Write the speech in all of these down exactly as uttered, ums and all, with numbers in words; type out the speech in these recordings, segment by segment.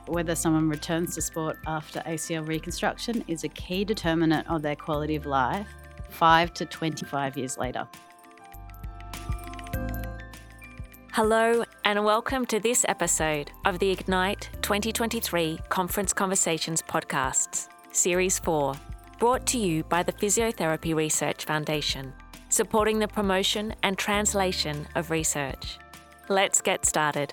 whether someone returns to sport after A C L reconstruction is a key determinant of their quality of life five to twenty-five years later. Hello and welcome to this episode of the Ignite twenty twenty-three Conference Conversations podcasts, Series four, brought to you by the Physiotherapy Research Foundation, supporting the promotion and translation of research. Let's get started.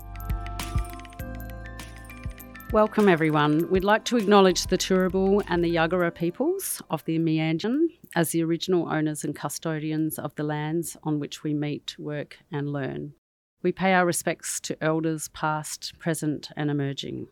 Welcome everyone. We'd like to acknowledge the Turrbal and the Yagara peoples of the Meanjin as the original owners and custodians of the lands on which we meet, work and learn. We pay our respects to elders past, present and emerging.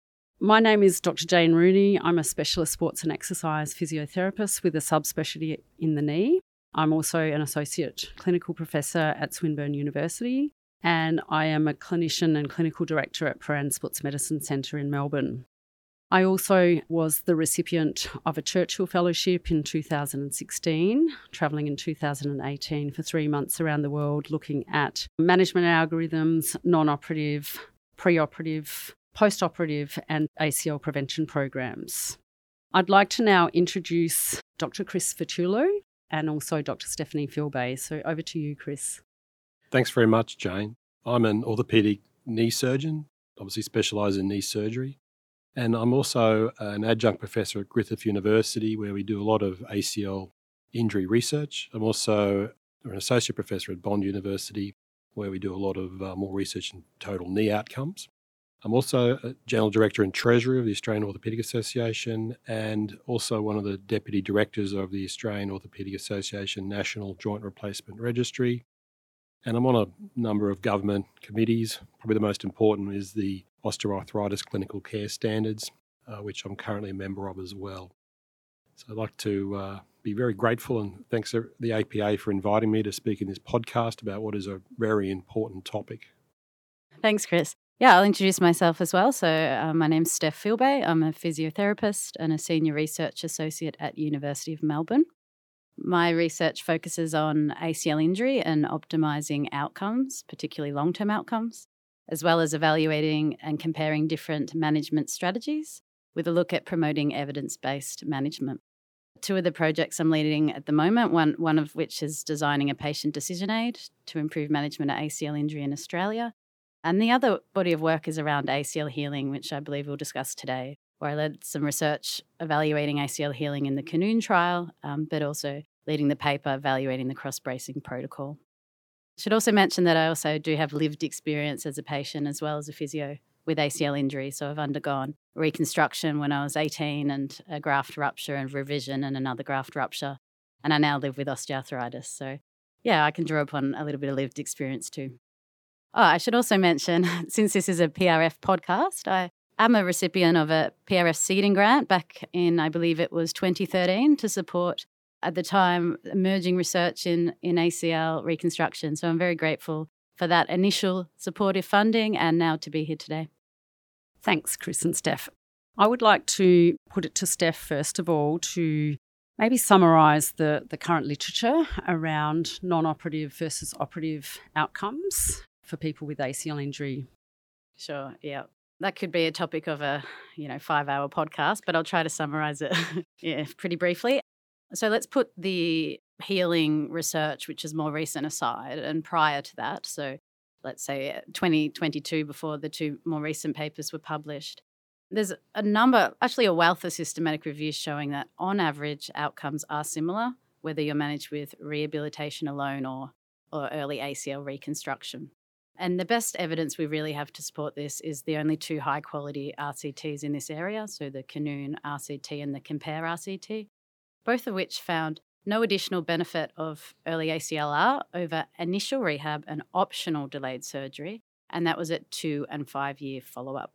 My name is Doctor Jane Rooney. I'm a specialist sports and exercise physiotherapist with a subspecialty in the knee. I'm also an associate clinical professor at Swinburne University, and I am a clinician and clinical director at Prahran Sports Medicine Centre in Melbourne. I also was the recipient of a Churchill Fellowship in two thousand sixteen, travelling in two thousand eighteen for three months around the world looking at management algorithms, non-operative, pre-operative, post-operative and A C L prevention programs. I'd like to now introduce Doctor Chris Fatulo and also Doctor Stephanie Filbay. So over to you, Chris. Thanks very much, Jane. I'm an orthopaedic knee surgeon, obviously specialise in knee surgery. And I'm also an adjunct professor at Griffith University, where we do a lot of A C L injury research. I'm also an associate professor at Bond University, where we do a lot of uh, more research in total knee outcomes. I'm also a general director and treasurer of the Australian Orthopaedic Association and also one of the deputy directors of the Australian Orthopaedic Association National Joint Replacement Registry. And I'm on a number of government committees. Probably the most important is the Osteoarthritis Clinical Care Standards, uh, which I'm currently a member of as well. So I'd like to uh, be very grateful and thanks to the A P A for inviting me to speak in this podcast about what is a very important topic. Thanks, Chris. Yeah, I'll introduce myself as well. So uh, my name's Steph Filbay. I'm a physiotherapist and a senior research associate at University of Melbourne. My research focuses on A C L injury and optimising outcomes, particularly long-term outcomes, as well as evaluating and comparing different management strategies with a look at promoting evidence-based management. Two of the projects I'm leading at the moment, one, one of which is designing a patient decision aid to improve management of A C L injury in Australia. And the other body of work is around A C L healing, which I believe we'll discuss today, where I led some research evaluating A C L healing in the Canoon trial, um, but also leading the paper evaluating the cross-bracing protocol. I should also mention that I also do have lived experience as a patient as well as a physio with A C L injury. So I've undergone reconstruction when I was eighteen and a graft rupture and revision and another graft rupture. And I now live with osteoarthritis. So yeah, I can draw upon a little bit of lived experience too. Oh, I should also mention, since this is a P R F podcast, I am a recipient of a P R F seeding grant back in, I believe it was twenty thirteen, to support, at the time, emerging research in, in A C L reconstruction. So I'm very grateful for that initial supportive funding and now to be here today. Thanks, Chris and Steph. I would like to put it to Steph, first of all, to maybe summarise the, the current literature around non-operative versus operative outcomes for people with A C L injury. Sure, yeah. That could be a topic of a, you know, five-hour podcast, but I'll try to summarise it yeah, pretty briefly. So let's put the healing research, which is more recent, aside, and prior to that, so let's say twenty twenty-two, before the two more recent papers were published, there's a number, actually a wealth of systematic reviews showing that on average outcomes are similar, whether you're managed with rehabilitation alone or, or early A C L reconstruction. And the best evidence we really have to support this is the only two high-quality R C Ts in this area, so the Canoon R C T and the Compare R C T, both of which found no additional benefit of early A C L R over initial rehab and optional delayed surgery, and that was at two and five-year follow-up.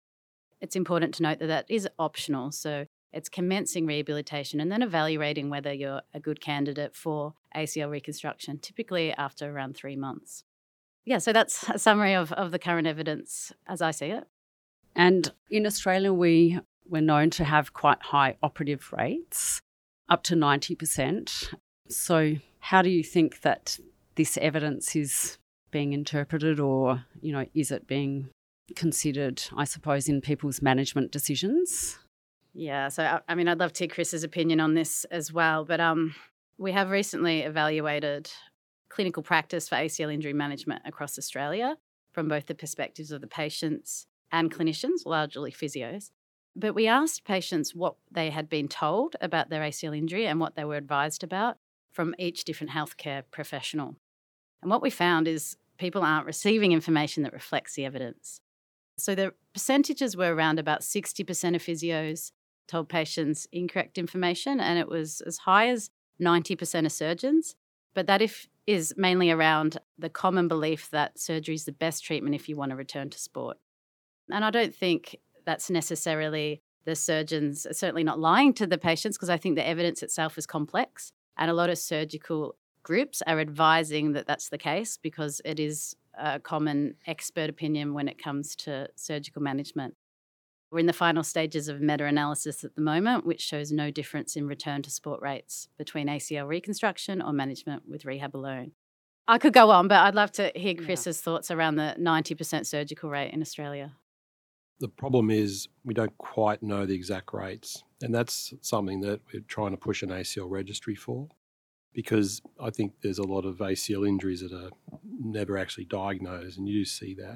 It's important to note that that is optional, so it's commencing rehabilitation and then evaluating whether you're a good candidate for A C L reconstruction, typically after around three months. Yeah, so that's a summary of, of the current evidence as I see it. And in Australia, we, we're known to have quite high operative rates, up to ninety percent. So how do you think that this evidence is being interpreted, or, you know, is it being considered, I suppose, in people's management decisions? Yeah, so I, I mean, I'd love to hear Chris's opinion on this as well, but um, we have recently evaluated clinical practice for A C L injury management across Australia from both the perspectives of the patients and clinicians, largely physios. But we asked patients what they had been told about their A C L injury and what they were advised about from each different healthcare professional. And what we found is people aren't receiving information that reflects the evidence. So the percentages were around about sixty percent of physios told patients incorrect information, and it was as high as ninety percent of surgeons. But that if, is mainly around the common belief that surgery is the best treatment if you want to return to sport. And I don't think that's necessarily the surgeons are certainly not lying to the patients, because I think the evidence itself is complex, and a lot of surgical groups are advising that that's the case because it is a common expert opinion when it comes to surgical management. We're in the final stages of meta-analysis at the moment, which shows no difference in return to sport rates between A C L reconstruction or management with rehab alone. I could go on, but I'd love to hear Chris's yeah. thoughts around the ninety percent surgical rate in Australia. The problem is we don't quite know the exact rates, and that's something that we're trying to push an A C L registry for, because I think there's a lot of A C L injuries that are never actually diagnosed, and you do see that.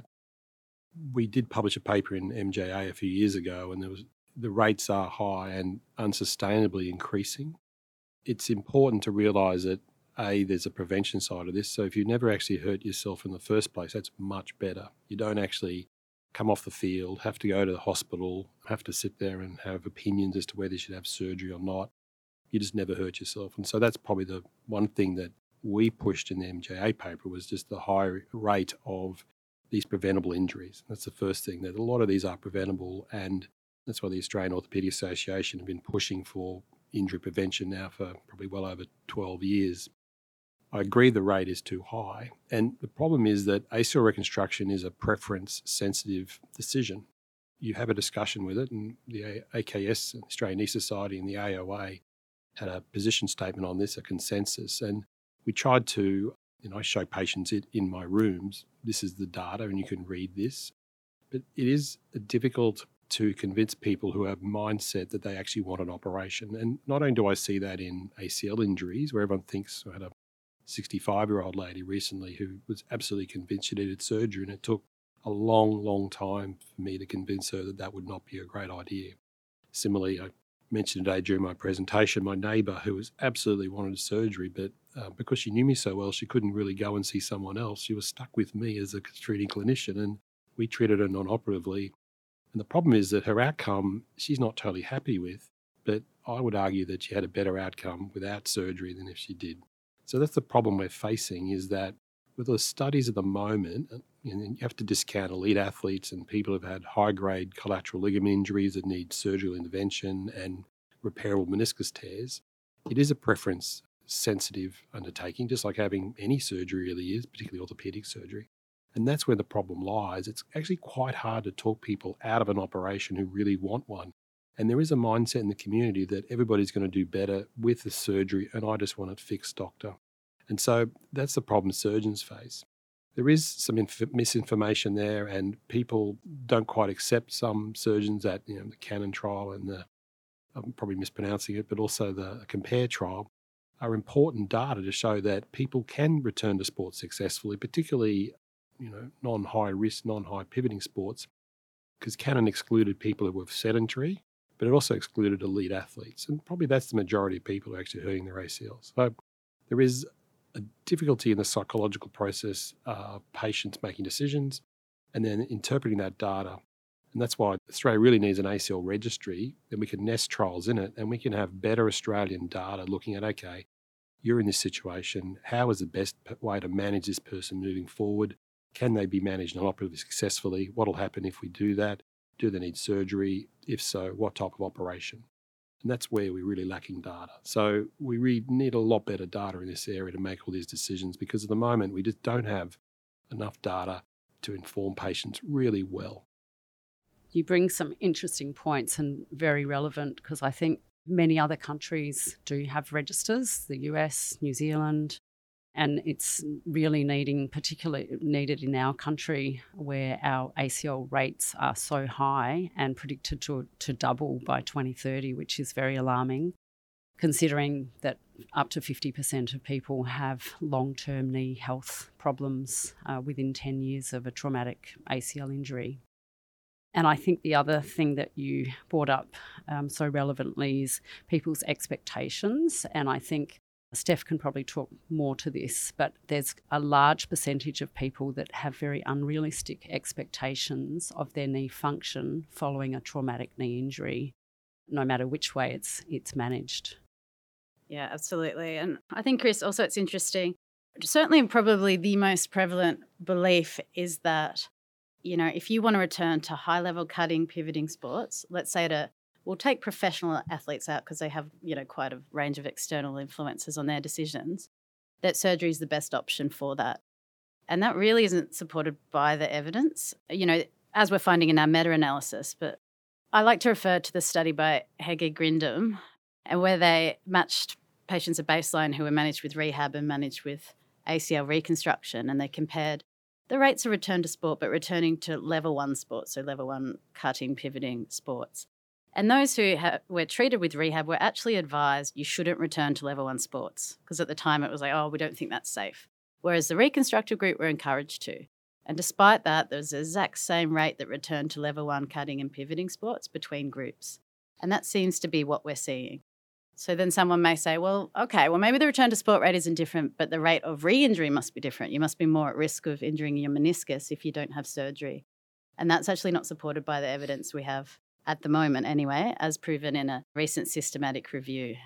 We did publish a paper in M J A a few years ago, and there was the rates are high and unsustainably increasing. It's important to realise that, A, there's a prevention side of this. So if you never actually hurt yourself in the first place, that's much better. You don't actually come off the field, have to go to the hospital, have to sit there and have opinions as to whether you should have surgery or not. You just never hurt yourself. And so that's probably the one thing that we pushed in the M J A paper, was just the high rate of these preventable injuries. That's the first thing, that a lot of these are preventable, and that's why the Australian Orthopaedic Association have been pushing for injury prevention now for probably well over twelve years. I agree the rate is too high, and the problem is that A C L reconstruction is a preference-sensitive decision. You have a discussion with it, and the A K S, the Australian Knee Society, and the A O A had a position statement on this, a consensus, and we tried to You know, I show patients it in my rooms. This is the data, and you can read this. But it is difficult to convince people who have mindset that they actually want an operation. And not only do I see that in A C L injuries, where everyone thinks, I had a sixty-five-year-old lady recently who was absolutely convinced she needed surgery, and it took a long, long time for me to convince her that that would not be a great idea. Similarly, I mentioned today during my presentation, my neighbour who was absolutely wanted surgery, but uh, because she knew me so well, she couldn't really go and see someone else. She was stuck with me as a treating clinician, and we treated her non-operatively. And the problem is that her outcome, she's not totally happy with, but I would argue that she had a better outcome without surgery than if she did. So that's the problem we're facing, is that with the studies at the moment, and you have to discount elite athletes and people who've had high-grade collateral ligament injuries that need surgical intervention and repairable meniscus tears. It is a preference-sensitive undertaking, just like having any surgery really is, particularly orthopaedic surgery. And that's where the problem lies. It's actually quite hard to talk people out of an operation who really want one. And there is a mindset in the community that everybody's going to do better with the surgery, and I just want it fixed, doctor. And so that's the problem surgeons face. There is some inf- misinformation there, and people don't quite accept some surgeons that, you know, the Canon trial and the, I'm probably mispronouncing it, but also the COMPARE trial are important data to show that people can return to sports successfully, particularly, you know, non-high risk, non-high pivoting sports, because Canon excluded people who were sedentary, but it also excluded elite athletes. And probably that's the majority of people who are actually hurting their A C Ls. So there is a difficulty in the psychological process of patients making decisions and then interpreting that data. And that's why Australia really needs an A C L registry, then we can nest trials in it, and we can have better Australian data looking at, okay, you're in this situation, how is the best way to manage this person moving forward? Can they be managed non-operatively successfully? What will happen if we do that? Do they need surgery? If so, what type of operation? And that's where we're really lacking data. So we really need a lot better data in this area to make all these decisions, because at the moment we just don't have enough data to inform patients really well. You bring some interesting points and very relevant, because I think many other countries do have registers, the U S, New Zealand, And it's really needing, particularly needed in our country where our A C L rates are so high and predicted to, to double by twenty thirty, which is very alarming, considering that up to fifty percent of people have long-term knee health problems uh, within ten years of a traumatic A C L injury. And I think the other thing that you brought up um, so relevantly is people's expectations. And I think Steph can probably talk more to this, but there's a large percentage of people that have very unrealistic expectations of their knee function following a traumatic knee injury, no matter which way it's it's managed. Yeah, absolutely. And I think, Chris, also it's interesting. Certainly, probably the most prevalent belief is that, you know, if you want to return to high-level cutting, pivoting sports, let's say to, we'll take professional athletes out because they have, you know, quite a range of external influences on their decisions, that surgery is the best option for that. And that really isn't supported by the evidence, you know, as we're finding in our meta-analysis. But I like to refer to the study by Hege Grindum, and where they matched patients at baseline who were managed with rehab and managed with A C L reconstruction, and they compared the rates of return to sport, but returning to level one sports, so level one cutting, pivoting sports. And those who ha- were treated with rehab were actually advised you shouldn't return to level one sports, because at the time it was like, oh, we don't think that's safe. Whereas the reconstructive group were encouraged to. And despite that, there was the exact same rate that returned to level one cutting and pivoting sports between groups. And that seems to be what we're seeing. So then someone may say, well, okay, well, maybe the return to sport rate isn't different, but the rate of re-injury must be different. You must be more at risk of injuring your meniscus if you don't have surgery. And that's actually not supported by the evidence we have at the moment anyway, as proven in a recent systematic review.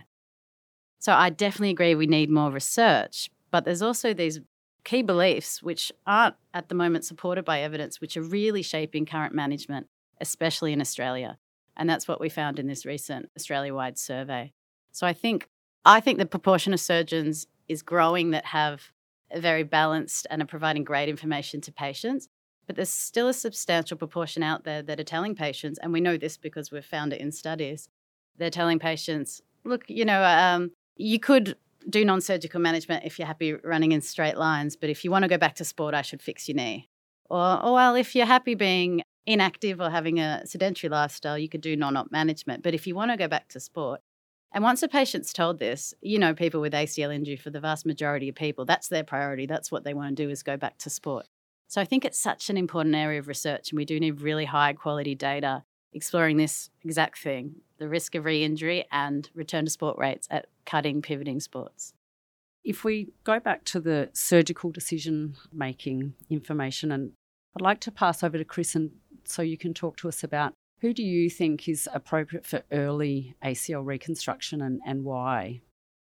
So I definitely agree we need more research, but there's also these key beliefs which aren't at the moment supported by evidence, which are really shaping current management, especially in Australia. And that's what we found in this recent Australia-wide survey. So I think I think the proportion of surgeons is growing that have a very balanced and are providing great information to patients, but there's still a substantial proportion out there that are telling patients, and we know this because we've found it in studies, they're telling patients, look, you know, um, you could do non-surgical management if you're happy running in straight lines, but if you want to go back to sport, I should fix your knee. Or, or well, if you're happy being inactive or having a sedentary lifestyle, you could do non-op management. But if you want to go back to sport, and once a patient's told this, you know, people with A C L injury, for the vast majority of people, that's their priority. That's what they want to do, is go back to sport. So I think it's such an important area of research, and we do need really high quality data exploring this exact thing, the risk of re-injury and return to sport rates at cutting, pivoting sports. If we go back to the surgical decision-making information, and I'd like to pass over to Chris and so you can talk to us about who do you think is appropriate for early A C L reconstruction and, and why?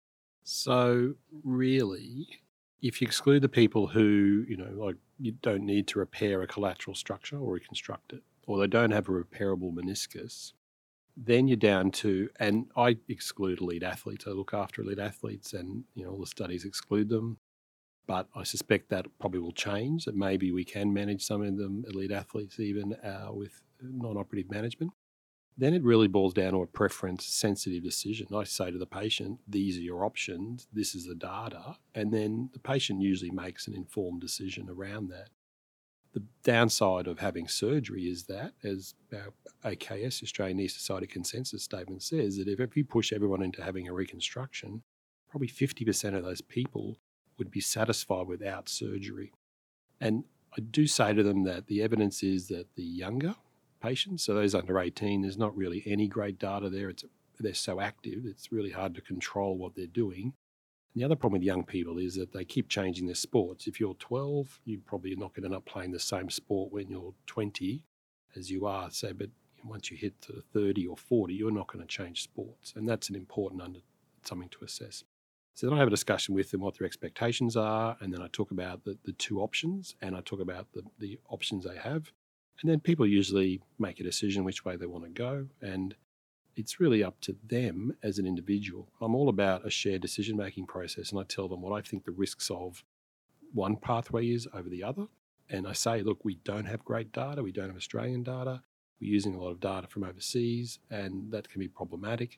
So really, if you exclude the people who, you know, like you don't need to repair a collateral structure or reconstruct it, or they don't have a repairable meniscus, then you're down to, and I exclude elite athletes. I look after elite athletes and, you know, all the studies exclude them. But I suspect that probably will change, that maybe we can manage some of them elite athletes even uh, with non-operative management. Then it really boils down to a preference-sensitive decision. I say to the patient, these are your options, this is the data, and then the patient usually makes an informed decision around that. The downside of having surgery is that, as our A K S, Australian Knee Society Consensus Statement says, that if you push everyone into having a reconstruction, probably fifty percent of those people would be satisfied without surgery. And I do say to them that the evidence is that the younger patients, so those under eighteen, there's not really any great data there. It's they're so active, it's really hard to control what they're doing. And the other problem with young people is that they keep changing their sports. If you're twelve, you probably are not going to end up playing the same sport when you're twenty as you are. So, but once you hit to thirty or forty, you're not going to change sports. And that's an important under, something to assess. So then I have a discussion with them what their expectations are, and then I talk about the, the two options, and I talk about the, the options they have. And then people usually make a decision which way they want to go, and it's really up to them as an individual. I'm all about a shared decision-making process, and I tell them what I think the risks of one pathway is over the other. And I say, look, we don't have great data, we don't have Australian data, we're using a lot of data from overseas, and that can be problematic.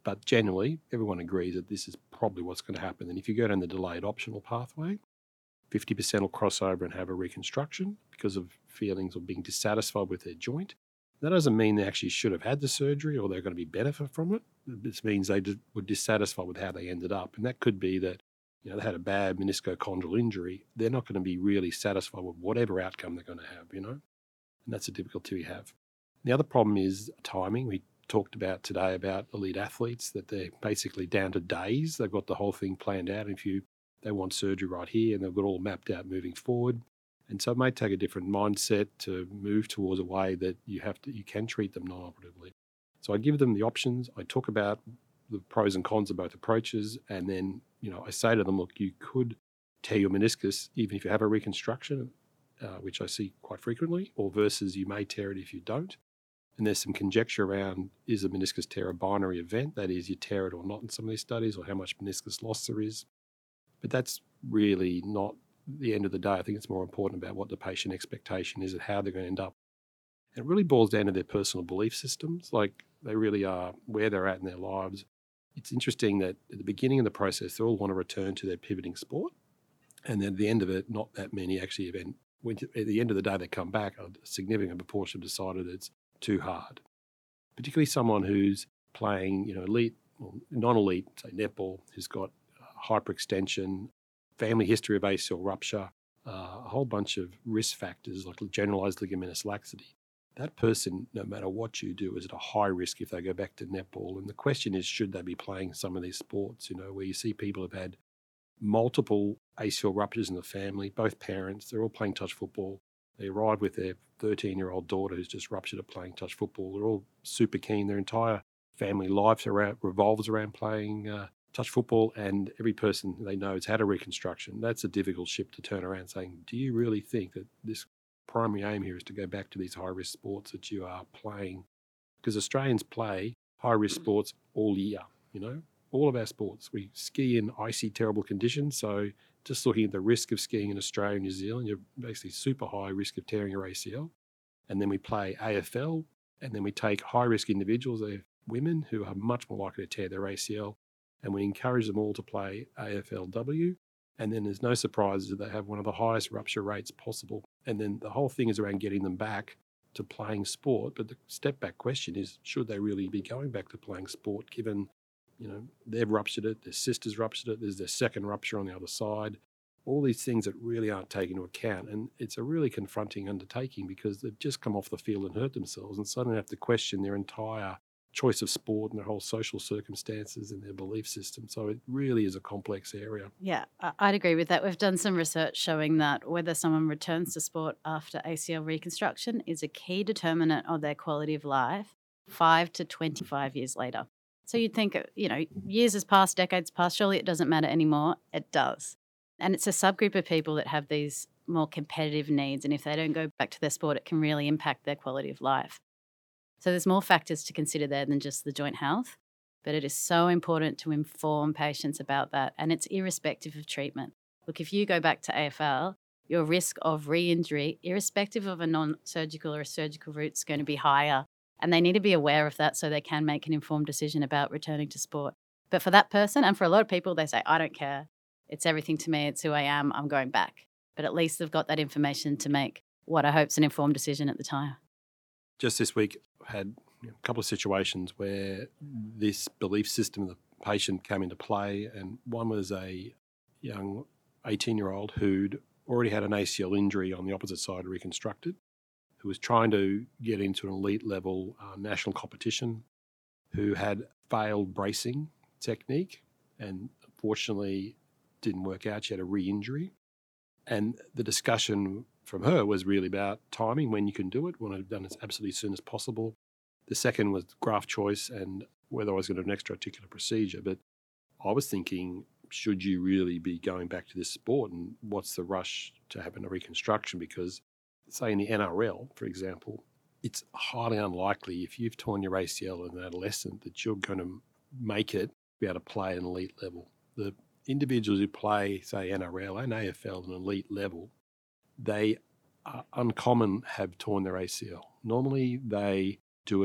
But generally, everyone agrees that this is probably what's going to happen. And if you go down the delayed optional pathway, fifty percent will cross over and have a reconstruction because of feelings of being dissatisfied with their joint. That doesn't mean they actually should have had the surgery or they're going to be benefit from it. This means they did, were dissatisfied with how they ended up. And that could be that, you know, they had a bad meniscochondral injury. They're not going to be really satisfied with whatever outcome they're going to have, you know. And that's a difficulty we have. The other problem is timing. We talked about today about elite athletes, that they're basically down to days. They've got the whole thing planned out. If you they want surgery right here and they've got all mapped out moving forward. And so it may take a different mindset to move towards a way that you have to, you can treat them non-operatively. So I give them the options. I talk about the pros and cons of both approaches. And then, you know, I say to them, look, you could tear your meniscus even if you have a reconstruction, uh, which I see quite frequently, or versus you may tear it if you don't. And there's some conjecture around, is a meniscus tear a binary event? That is, you tear it or not in some of these studies, or how much meniscus loss there is. But that's really not the end of the day. I think it's more important about what the patient expectation is and how they're going to end up. And it really boils down to their personal belief systems, like they really are where they're at in their lives. It's interesting that at the beginning of the process, they all want to return to their pivoting sport. And then at the end of it, not that many actually event. When at the end of the day, they come back, a significant proportion have decided it's too hard. Particularly someone who's playing, you know, elite or non-elite, say netball, who's got hyperextension, family history of A C L rupture, uh, a whole bunch of risk factors like generalized ligamentous laxity. That person, no matter what you do, is at a high risk if they go back to netball. And the question is, should they be playing some of these sports, you know, where you see people have had multiple A C L ruptures in the family, both parents, they're all playing touch football. They arrive with their thirteen-year-old daughter who's just ruptured at playing touch football. They're all super keen. Their entire family life around, revolves around playing uh, touch football, and every person they know has had a reconstruction. That's a difficult ship to turn around saying, do you really think that this primary aim here is to go back to these high-risk sports that you are playing? Because Australians play high-risk sports all year, you know, all of our sports. We ski in icy, terrible conditions, so just looking at the risk of skiing in Australia and New Zealand, you're basically super high risk of tearing your A C L. And then we play A F L, and then we take high-risk individuals, they're women who are much more likely to tear their A C L, and we encourage them all to play A F L W, and then there's no surprises that they have one of the highest rupture rates possible. And then the whole thing is around getting them back to playing sport, but the step back question is, should they really be going back to playing sport given, you know, they've ruptured it, their sister's ruptured it, there's their second rupture on the other side, all these things that really aren't taken into account. And it's a really confronting undertaking because they've just come off the field and hurt themselves and suddenly have to question their entire choice of sport and their whole social circumstances and their belief system. So it really is a complex area. Yeah, I'd agree with that. We've done some research showing that whether someone returns to sport after A C L reconstruction is a key determinant of their quality of life five to twenty-five years later. So you'd think, you know, years has passed, decades passed, surely it doesn't matter anymore. It does. And it's a subgroup of people that have these more competitive needs. And if they don't go back to their sport, it can really impact their quality of life. So there's more factors to consider there than just the joint health, but it is so important to inform patients about that, and it's irrespective of treatment. Look, if you go back to A F L, your risk of re-injury, irrespective of a non-surgical or a surgical route, is going to be higher, and they need to be aware of that so they can make an informed decision about returning to sport. But for that person, and for a lot of people, they say, I don't care. It's everything to me. It's who I am. I'm going back. But at least they've got that information to make what I hope is an informed decision at the time. Just this week, I had a couple of situations where this belief system of the patient came into play, and one was a young eighteen-year-old who'd already had an A C L injury on the opposite side reconstructed, who was trying to get into an elite level uh, national competition, who had failed bracing technique and unfortunately didn't work out. She had a re-injury. And the discussion from her was really about timing, when you can do it, want to have done it as absolutely as soon as possible. The second was graft choice and whether I was going to do an extra-articular procedure. But I was thinking, should you really be going back to this sport, and what's the rush to having a reconstruction? Because, say, in the N R L, for example, it's highly unlikely if you've torn your A C L as an adolescent that you're going to make it be able to play at an elite level. The individuals who play, say, N R L and A F L at an elite level, they are uncommon have torn their A C L. Normally they do it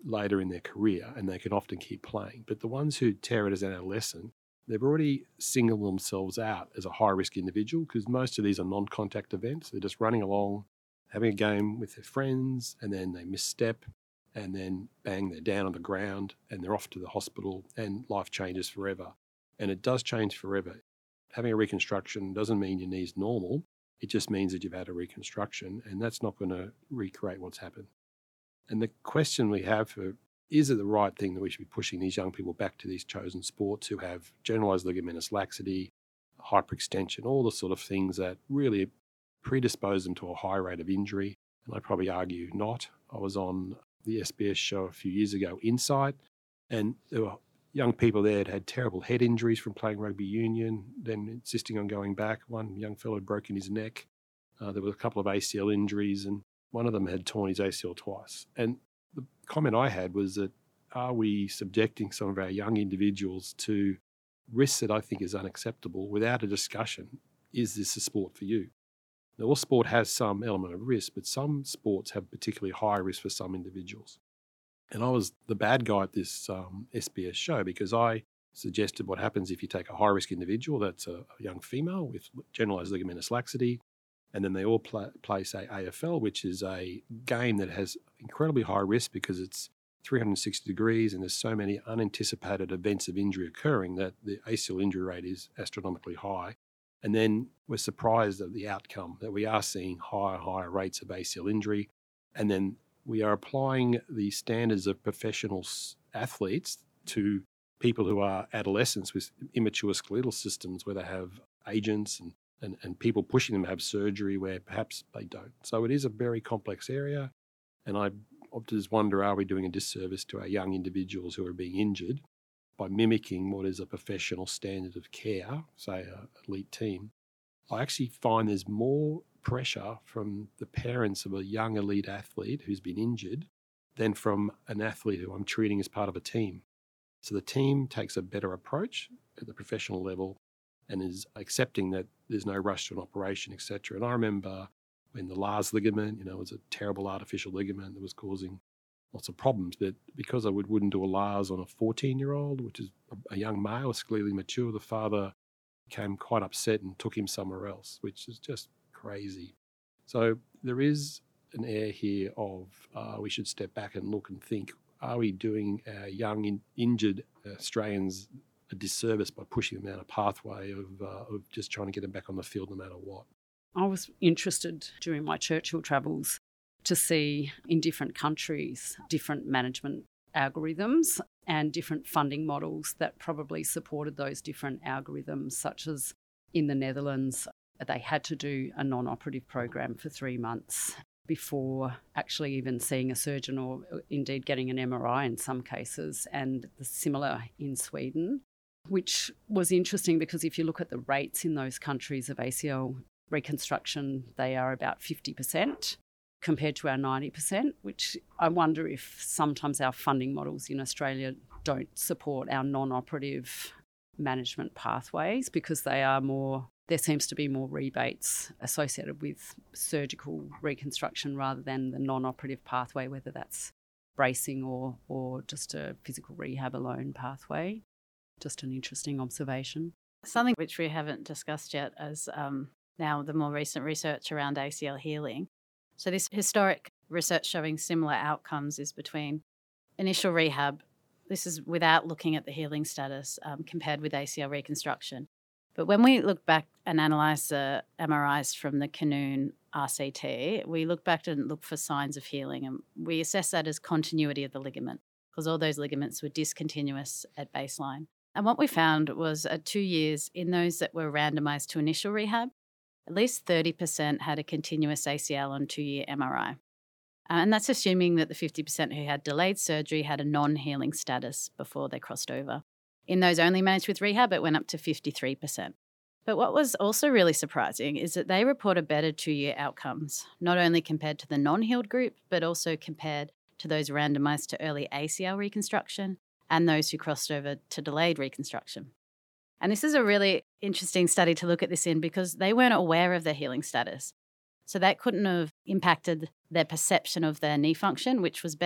later in their career, and they can often keep playing. But the ones who tear it as an adolescent, they've already singled themselves out as a high-risk individual, because most of these are non-contact events. They're just running along, having a game with their friends, and then they misstep, and then bang, they're down on the ground, and they're off to the hospital, and life changes forever. And it does change forever. Having a reconstruction doesn't mean your knee's normal. It just means that you've had a reconstruction, and that's not going to recreate what's happened. And the question we have for, is it the right thing that we should be pushing these young people back to these chosen sports who have generalised ligamentous laxity, hyperextension, all the sort of things that really predispose them to a high rate of injury? And I'd probably argue not. I was on the S B S show a few years ago, Insight, and there were young people there that had terrible head injuries from playing rugby union, then insisting on going back. One young fellow had broken his neck. Uh, there were a couple of A C L injuries, and one of them had torn his A C L twice. And the comment I had was that, are we subjecting some of our young individuals to risks that I think is unacceptable without a discussion? Is this a sport for you? Now, all sport has some element of risk, but some sports have particularly high risk for some individuals. And I was the bad guy at this um, S B S show, because I suggested what happens if you take a high-risk individual, that's a, a young female with generalised ligamentous laxity, and then they all play, play, say, A F L, which is a game that has incredibly high risk because it's three hundred sixty degrees and there's so many unanticipated events of injury occurring that the A C L injury rate is astronomically high. And then we're surprised at the outcome, that we are seeing higher, higher rates of A C L injury. And then we are applying the standards of professional athletes to people who are adolescents with immature skeletal systems, where they have agents and, and, and people pushing them to have surgery where perhaps they don't. So it is a very complex area. And I often just wonder, are we doing a disservice to our young individuals who are being injured by mimicking what is a professional standard of care, say an elite team? I actually find there's more pressure from the parents of a young elite athlete who's been injured than from an athlete who I'm treating as part of a team. So the team takes a better approach at the professional level and is accepting that there's no rush to an operation, et cetera. And I remember when the Lars ligament, you know, was a terrible artificial ligament that was causing lots of problems. But because I would, wouldn't do a Lars on a fourteen-year-old, which is a young male, skeletally mature, the father became quite upset and took him somewhere else, which is just crazy. So there is an air here of uh, we should step back and look and think, are we doing our young in, injured Australians a disservice by pushing them down a pathway of, uh, of just trying to get them back on the field no matter what? I was interested during my Churchill travels to see in different countries different management algorithms and different funding models that probably supported those different algorithms, such as in the Netherlands, they had to do a non-operative program for three months before actually even seeing a surgeon or indeed getting an M R I in some cases, and similar in Sweden, which was interesting because if you look at the rates in those countries of A C L reconstruction, they are about fifty percent compared to our ninety percent, which I wonder if sometimes our funding models in Australia don't support our non-operative management pathways, because they are more, there seems to be more rebates associated with surgical reconstruction rather than the non-operative pathway, whether that's bracing or, or just a physical rehab alone pathway. Just an interesting observation. Something which we haven't discussed yet is um, now the more recent research around A C L healing. So this historic research showing similar outcomes is between initial rehab, this is without looking at the healing status um, compared with A C L reconstruction. But when we look back and analyse the M R Is from the Canoon R C T, we look back and look for signs of healing, and we assess that as continuity of the ligament, because all those ligaments were discontinuous at baseline. And what we found was at two years, in those that were randomised to initial rehab, at least thirty percent had a continuous A C L on two-year M R I. Uh, and that's assuming that the fifty percent who had delayed surgery had a non-healing status before they crossed over. In those only managed with rehab, it went up to fifty-three percent. But what was also really surprising is that they reported better two-year outcomes, not only compared to the non-healed group, but also compared to those randomised to early A C L reconstruction and those who crossed over to delayed reconstruction. And this is a really interesting study to look at this in, because they weren't aware of their healing status. So that couldn't have impacted their perception of their knee function, which was better,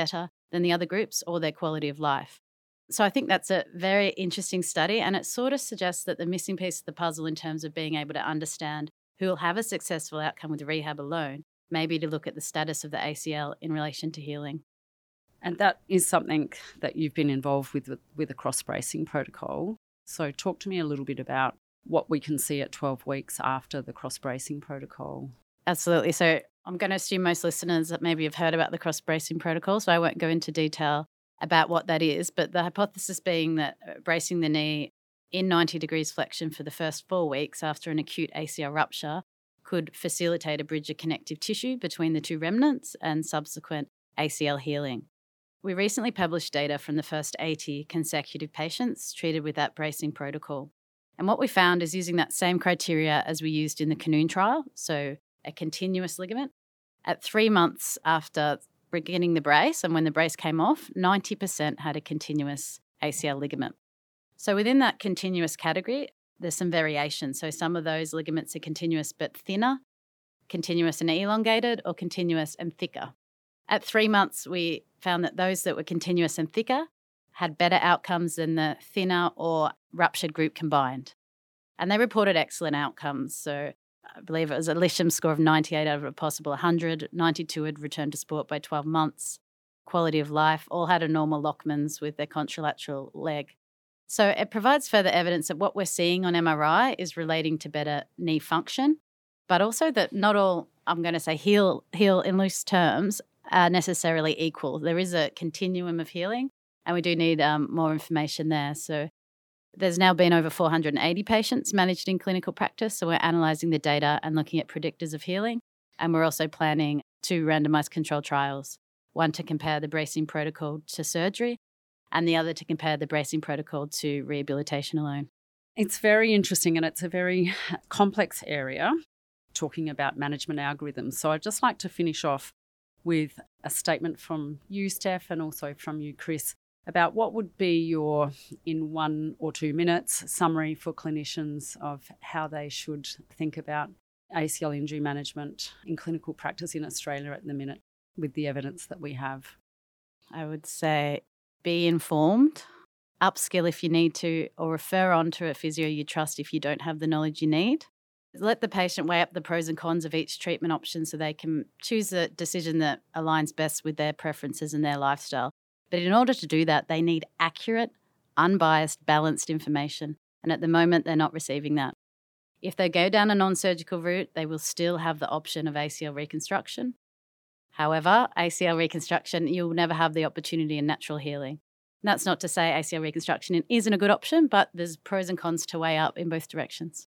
than the other groups or their quality of life. So I think that's a very interesting study, and it sort of suggests that the missing piece of the puzzle in terms of being able to understand who will have a successful outcome with rehab alone may be to look at the status of the A C L in relation to healing. And that is something that you've been involved with with a cross-bracing protocol. So talk to me a little bit about what we can see at twelve weeks after the cross-bracing protocol. Absolutely. So I'm going to assume most listeners that maybe have heard about the cross-bracing protocol, so I won't go into detail about what that is, but the hypothesis being that bracing the knee in ninety degrees flexion for the first four weeks after an acute A C L rupture could facilitate a bridge of connective tissue between the two remnants and subsequent A C L healing. We recently published data from the first eighty consecutive patients treated with that bracing protocol. And what we found is using that same criteria as we used in the Canoon trial, so a continuous ligament, at three months after beginning the brace and when the brace came off, ninety percent had a continuous A C L ligament. So within that continuous category, there's some variation. So some of those ligaments are continuous but thinner, continuous and elongated, or continuous and thicker. At three months, we found that those that were continuous and thicker had better outcomes than the thinner or ruptured group combined. And they reported excellent outcomes. So I believe it was a Lisham score of ninety-eight out of a possible one hundred. ninety-two had returned to sport by twelve months. Quality of life, all had a normal Lockman's with their contralateral leg. So it provides further evidence that what we're seeing on M R I is relating to better knee function, but also that not all, I'm going to say heal, heal in loose terms, are necessarily equal. There is a continuum of healing, and we do need um, more information there. So there's now been over four hundred eighty patients managed in clinical practice, so we're analysing the data and looking at predictors of healing, and we're also planning two randomised control trials, one to compare the bracing protocol to surgery and the other to compare the bracing protocol to rehabilitation alone. It's very interesting, and it's a very complex area, talking about management algorithms. So I'd just like to finish off with a statement from you, Steph, and also from you, Chris, about what would be your, in one or two minutes, summary for clinicians of how they should think about A C L injury management in clinical practice in Australia at the minute with the evidence that we have. I would say be informed, upskill if you need to, or refer on to a physio you trust if you don't have the knowledge you need. Let the patient weigh up the pros and cons of each treatment option so they can choose a decision that aligns best with their preferences and their lifestyle. But in order to do that, they need accurate, unbiased, balanced information. And at the moment, they're not receiving that. If they go down a non-surgical route, they will still have the option of A C L reconstruction. However, A C L reconstruction, you'll never have the opportunity in natural healing. And that's not to say A C L reconstruction isn't a good option, but there's pros and cons to weigh up in both directions.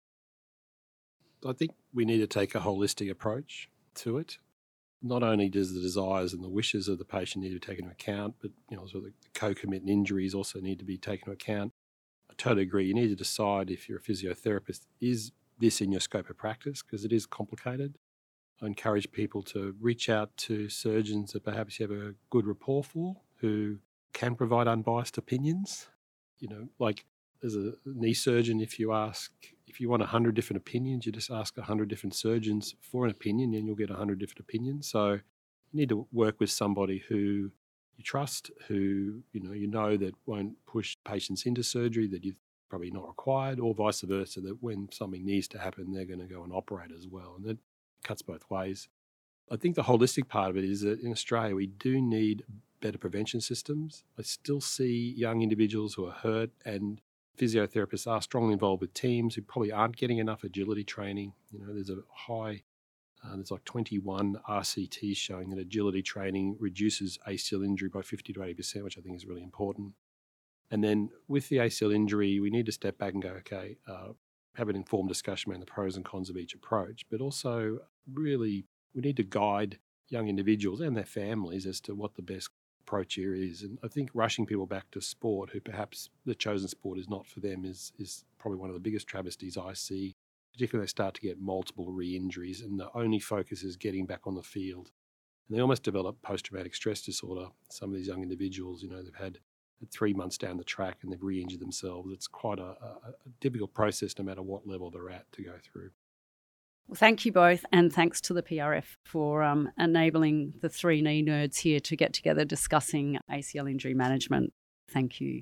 I think we need to take a holistic approach to it. Not only does the desires and the wishes of the patient need to be taken into account, but you know, sort of the co-committing injuries also need to be taken into account. I totally agree. You need to decide if you're a physiotherapist, is this in your scope of practice? Because it is complicated. I encourage people to reach out to surgeons that perhaps you have a good rapport for, who can provide unbiased opinions. You know, like as a knee surgeon, if you ask, if you want one hundred different opinions, you just ask one hundred different surgeons for an opinion and you'll get one hundred different opinions. So you need to work with somebody who you trust, who you know you know that won't push patients into surgery that you're probably not required, or vice versa, that when something needs to happen, they're going to go and operate as well. And that cuts both ways. I think the holistic part of it is that in Australia, we do need better prevention systems. I still see young individuals who are hurt, and physiotherapists are strongly involved with teams who probably aren't getting enough agility training. You know, there's a high, uh, there's like twenty-one R C Ts showing that agility training reduces A C L injury by fifty to eighty percent, which I think is really important. And then with the A C L injury, we need to step back and go, okay, uh, have an informed discussion around the pros and cons of each approach, but also really we need to guide young individuals and their families as to what the best approach here is. And I think rushing people back to sport who perhaps the chosen sport is not for them is is probably one of the biggest travesties I see, particularly when they start to get multiple re-injuries and the only focus is getting back on the field. And they almost develop post-traumatic stress disorder. Some of these young individuals, you know, they've had three months down the track and they've re-injured themselves. It's quite a, a, a difficult process no matter what level they're at to go through. Well, thank you both, and thanks to the P R F for um, enabling the three knee nerds here to get together discussing A C L injury management. Thank you.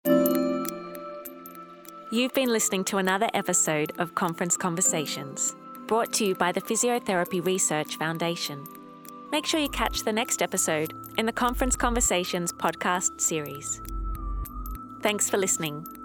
You've been listening to another episode of Conference Conversations, brought to you by the Physiotherapy Research Foundation. Make sure you catch the next episode in the Conference Conversations podcast series. Thanks for listening.